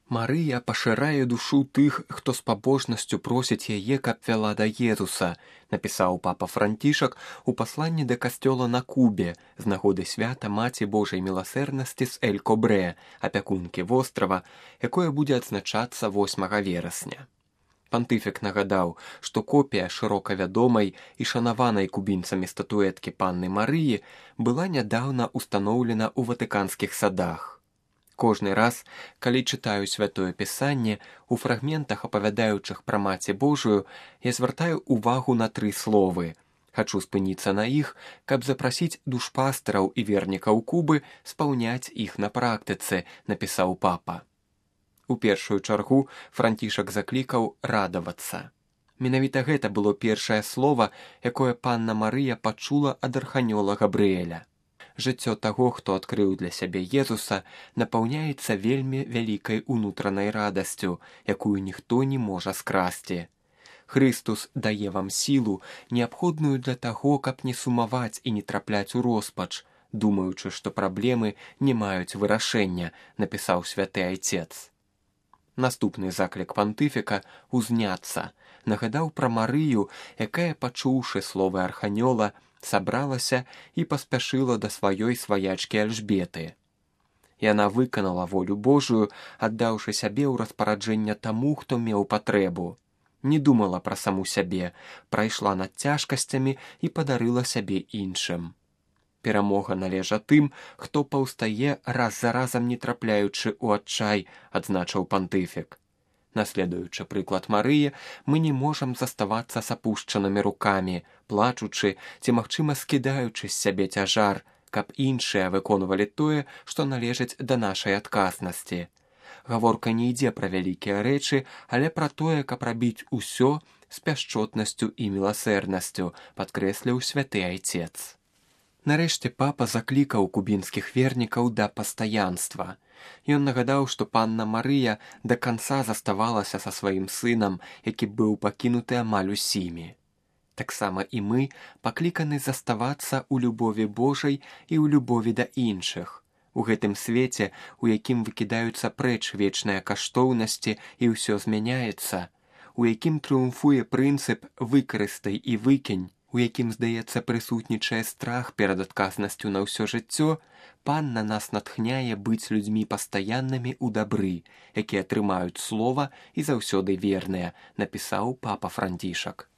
Марыя пашырае душу тых, хто з пабожнасцю просіць яе, каб вяла да Езуса, напісаў папа Францішак у пасланні да касцёла на Кубе з нагоды свята Маці Божай міласэрнасці з Эль-Кобрэ, апякункі вострава, якое будзе адзначацца 8 верасня. Пантыфік нагадаў, што копія шырока вядомай і шанаванай кубінцамі статуэткі панны Марыі была нядаўна ўстаноўлена ў ватыканскіх садах. Кожны раз, калі чытаю святое пісанне, у фрагментах, апавядаючых пра Маці Божую, я звяртаю увагу на 3 словы. Хачу спыніцца на іх, каб запрасіць душпастараў і вернікаў Кубы спаўняць іх на практыцы, напісаў папа. У першую чаргу Францішак заклікаў радавацца. Менавіта гэта было першае слова, якое панна Марыя пачула ад арханёла Габрыэля. Жыццё таго, хто адкрыў для сябе Езуса, напаўняецца вельмі вялікай унутранай радасцю, якую ніхто не можа скрасці. Хрыстус дае вам сілу, неабходную для таго, каб не сумаваць і не трапляць у роспач, думаючы, што праблемы не маюць вырашэння, напісаў святы айцец. Наступны заклік пантыфіка «Узняцца» нагадаў пра Марыю, якая, пачуўшы словы арханёла, сабралася і паспяшыла да сваёй сваячкі Альжбеты. Яна выканала волю Божую, аддаўшы сябе ў распараджэнне таму, хто меў патрэбу. Не думала пра саму сябе, прайшла над цяжкасцямі і падарыла сябе іншым. Перамога належа тым, хто паўстае раз за разам не трапляючы ў адчай, адзначыў пантыфік. Наследуючы прыклад Марыі, мы не можам заставацца з апушчанымі рукамі, плачучы ці, магчыма, скідаючы з сябе цяжар, каб іншыя выконвалі тое, што належыць да нашай адказнасці. Гаворка не ідзе пра вялікія рэчы, але пра тое, каб рабіць усё з пяшчотнасцю і міласэрнасцю, падкрэсліў святы айцец. Нарэшце папа заклікаў кубінскіх вернікаў да пастаянства. Ён нагадаў, што панна Марыя да канца заставалася са сваім сынам, які быў пакінуты амаль усімі. Таксама і мы пакліканы заставацца ў любові Божай і ў любові да іншых. У гэтым свеце, у якім выкідаюцца прэч вечныя каштоўнасці і ўсё змяняецца, у якім трыумфуе прынцып «выкарыстай і выкінь», у якім, здаецца, прысутнічае страх перад адказнасцю на ўсё жыццё, панна нас натхняе быць людзьмі пастаяннымі ў дабры, якія трымаюць слова і заўсёды верныя, напісаў папа Францішак.